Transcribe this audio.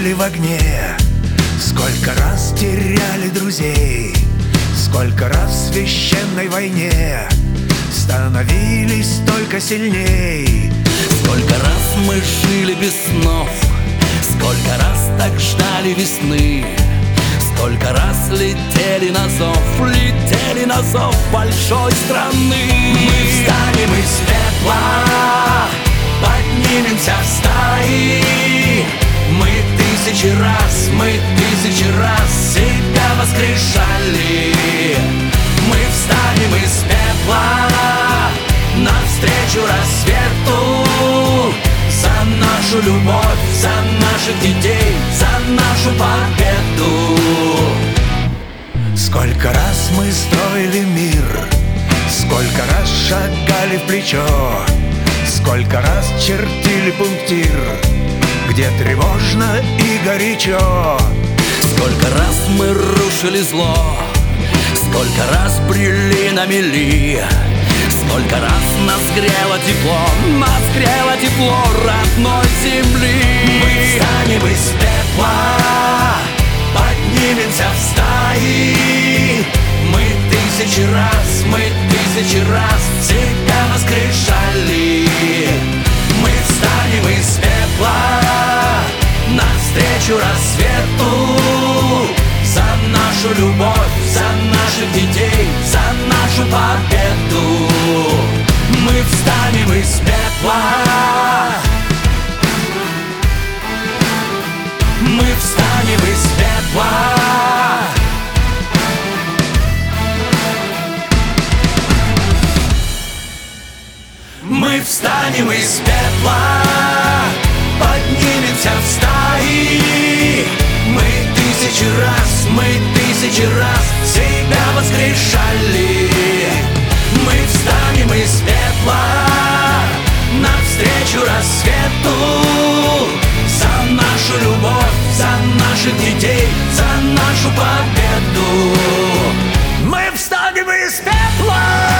были в огне, сколько раз теряли друзей, сколько раз в священной войне становились только сильней. Сколько раз мы жили без снов, сколько раз так ждали весны, сколько раз летели на зов большой страны. Мы встанем из пепла, поднимемся в стаи. Мы тысячи раз себя воскрешали. Мы встанем из пепла навстречу рассвету, за нашу любовь, за наших детей, за нашу победу. Сколько раз мы строили мир, сколько раз шагали в плечо, сколько раз чертили пунктир, где тревожно и горячо. Сколько раз мы рушили зло, сколько раз брели на мели, сколько раз нас грело тепло родной земли. Мы встанем из пепла, поднимемся в стаи. Мы тысячи раз себя воскрешали. Мы встанем из пепла навстречу рассвету, за нашу любовь, за наших детей, за нашу победу. Мы встанем из пепла. Мы встанем из пепла. Мы встанем из пепла, поднимемся в стаи. Мы тысячи раз себя воскрешали. Мы встанем из пепла навстречу рассвету, за нашу любовь, за наших детей, за нашу победу. Мы встанем из пепла.